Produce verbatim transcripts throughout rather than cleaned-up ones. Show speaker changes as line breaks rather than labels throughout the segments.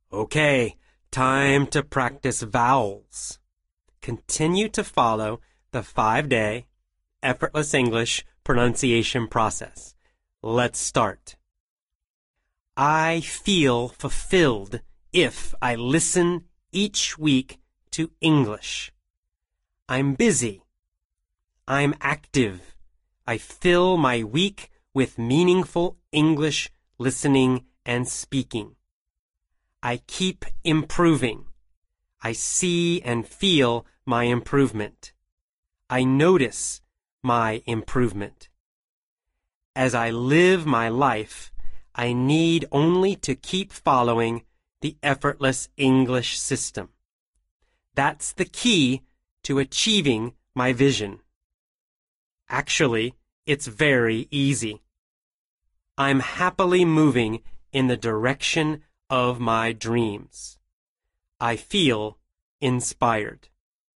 Okay, time to practice vowels. Continue to follow the five-day Effortless English pronunciation process. Let's start. I feel fulfilled if I listen each week to English. I'm busy. I'm active. I fill my week with meaningful English listening and speaking. I keep improving. I see and feel my improvement. I notice my improvement. As I live my life, I need only to keep following the effortless English system. That's the key to achieving my vision. Actually, it's very easy. I'm happily moving in the direction of my dreams. I feel inspired.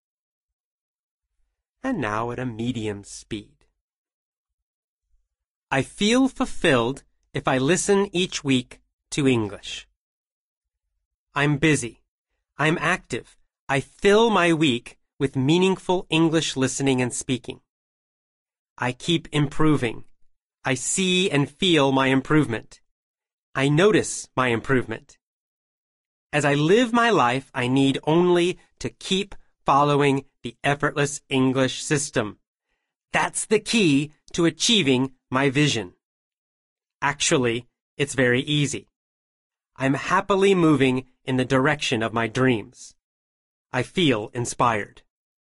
And now at a medium speed. I feel fulfilled if I listen each week to English. I'm busy. I'm active. I fill my week with meaningful English listening and speaking. I keep improving. I see and feel my improvement. I notice my improvement. As I live my life, I need only to keep following the effortless English system. That's the key to achieving my vision. Actually, it's very easy. I'm happily moving in the direction of my dreams. I feel inspired.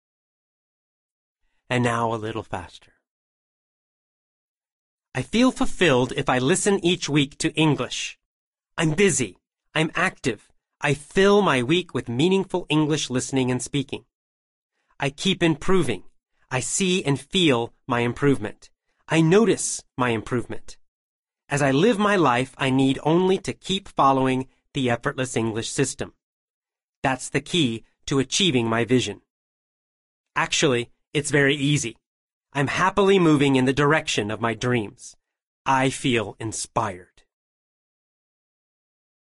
And now a little faster. I feel fulfilled if I listen each week to English. I'm busy. I'm active. I fill my week with meaningful English listening and speaking. I keep improving. I see and feel my improvement. I notice my improvement. As I live my life, I need only to keep following the effortless English system. That's the key to achieving my vision. Actually, it's very easy. I'm happily moving in the direction of my dreams. I feel inspired.